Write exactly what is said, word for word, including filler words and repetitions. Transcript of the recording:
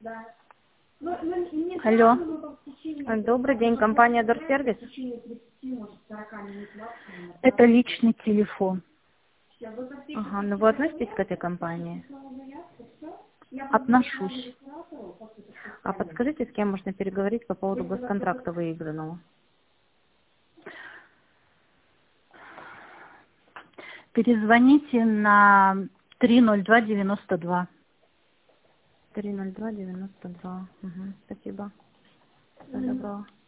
Алло. Добрый день, компания Дорсервис. Это личный телефон. Ага, ну вы относитесь к этой компании? Отношусь. А подскажите, с кем можно переговорить по поводу госконтракта выигранного? Перезвоните на три ноль два девяносто два. три ноль два девяносто два. Угу, спасибо. Всего доброго.